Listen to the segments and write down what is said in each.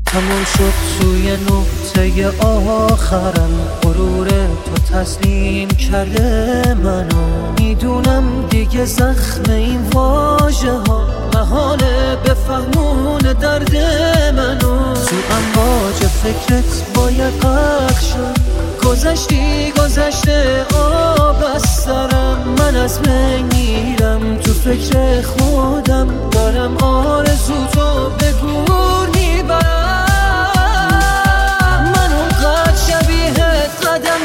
تموم شد توی نقطه آخرم، غرور تو تسلیم کرده منو. میدونم دیگه زخم این واژه ها محاله بفهمون درد منو. تو امواج فکرت باید غرق شد، گذشته آب از سرم. من از بین میرم تو فکر خودم، دارم آرزو تو به گور میبرم. من اونقدر شبیهت قدم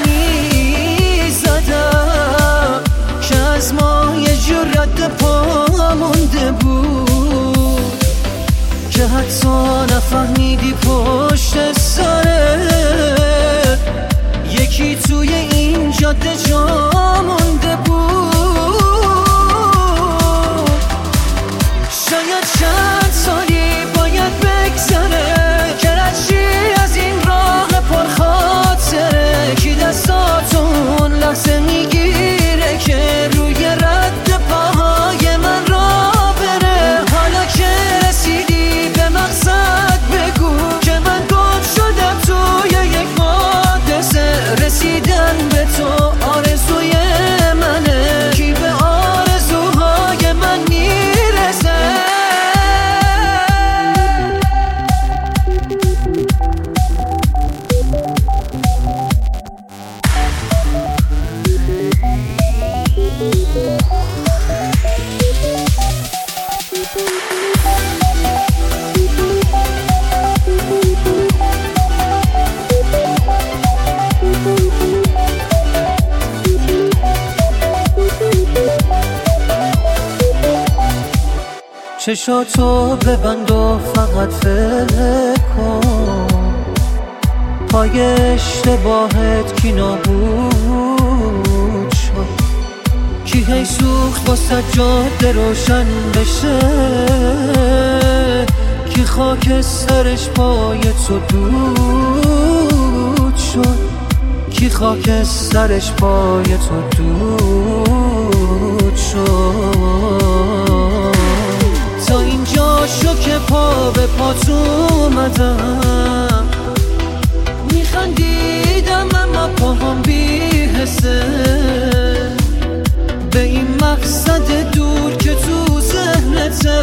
میزدم که از ما یه جور رد پا مونده بود، که حتی نفهمیدی پشت سرت یکی توی این جاده جا مونده بود. شاید چند سالی باید بگذره که رشی از این راه پرخاطره، کی دستاتون لحظه میگیره که روی رد پاهای من را بره. حالا که رسیدی به مقصد بگو که من گم شدم توی یک حادثه. رسیدن به تو آرزوی منه، کی به آرزوهای من میرسه. چشاتو ببند و فقط فکر کن، پای اشتباهت کی نابود شد، کی هی سوخت واسه جاده روشن بشه، کی خاک سرش پای تو دود شد، کی خاک سرش پای تو دود شد. تا اینجا شو که پا به پات اومدم، میخندیدم اما پاهم بی‌حسه به این مقصد دور که تو ذهنته.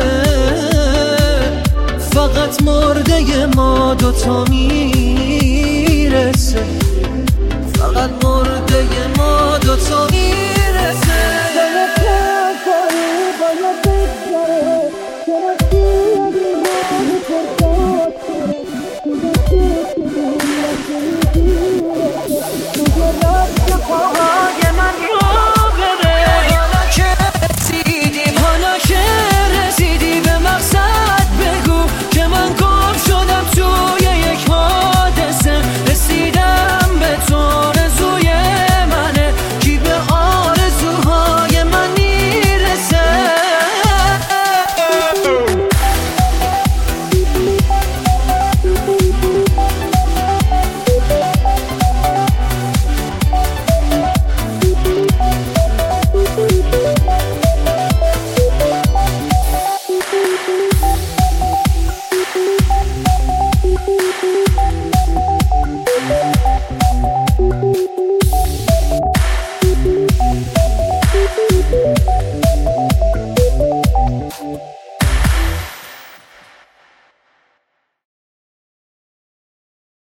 فقط مرده ما دوتا میرسه، فقط مرده ما دوتا میرسه.